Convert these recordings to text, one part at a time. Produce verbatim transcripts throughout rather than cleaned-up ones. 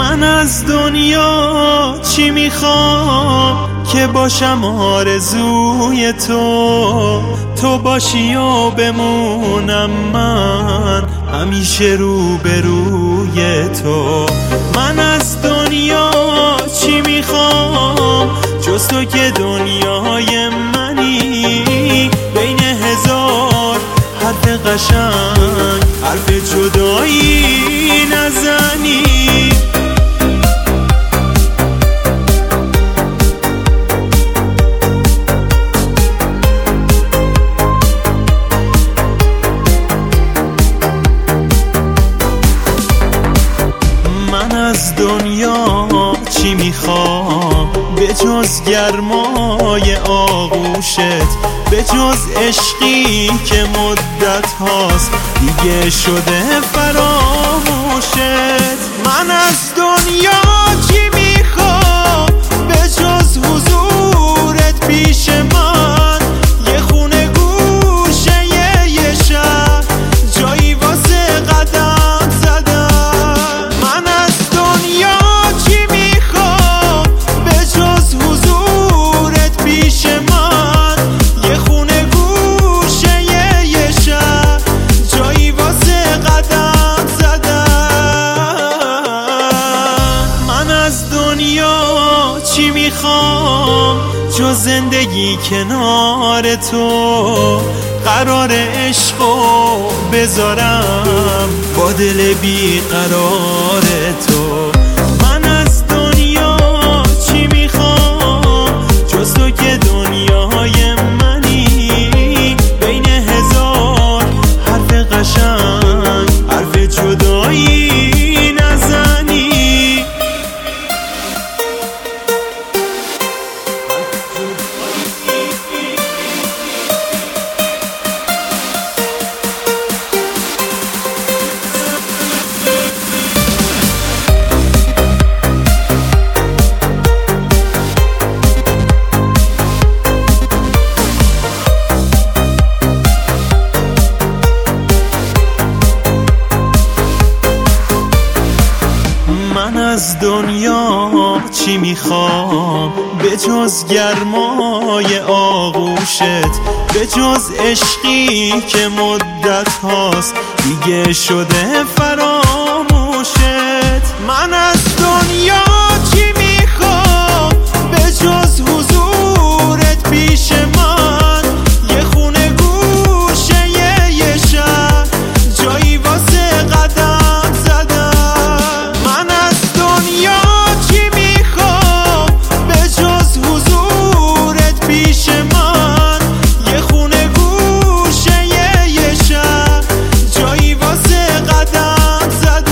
من از دنیا چی میخوام که باشم آرزوی تو، تو باشی و بمونم من همیشه رو به روی تو. من از دنیا چی میخوام جز تو که دنیای منی، بین هزار حرف قشنگ حرف جدایی نزنی. من از دنیا چی میخوام به جز گرمای آغوشت، به جز عشقی که مدت هاست دیگه شده فراموشت. من از دنیا چی میخوام به جز حضورت پیش من، یه خونه گوشه یه شهر جایی واسه قدم زدن. من از دنیا چی میخوام به جز حضورت پیش من، یه خونه گوشه یه شهر جایی واسه قدم زدن. من از دنیا چی میخوام جز زندگی کنار تو، قرار عشقو بذارم با دل بیقرار تو. من از دنیا چی میخوام جز تو که دنیای منی، بین هزار حرف قشنگ حرف جدایی نزنی. من از دنیا چی میخوام به جز گرمای آغوشت، به جز عشقی که مدت هاست دیگه شده فراموشت. من از دنیا چی میخوام به جز حضورت پیش من، یه خونه گوشه یه شهر جایی واسه قدم زدن. من از دنیا چی میخوام به جز حضورت پیش من، یه خونه گوشه یه شهر جایی واسه قدم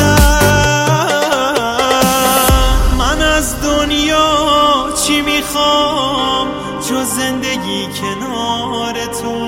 زدن. من از دنیا چی میخوام جز زندگی کنار تو،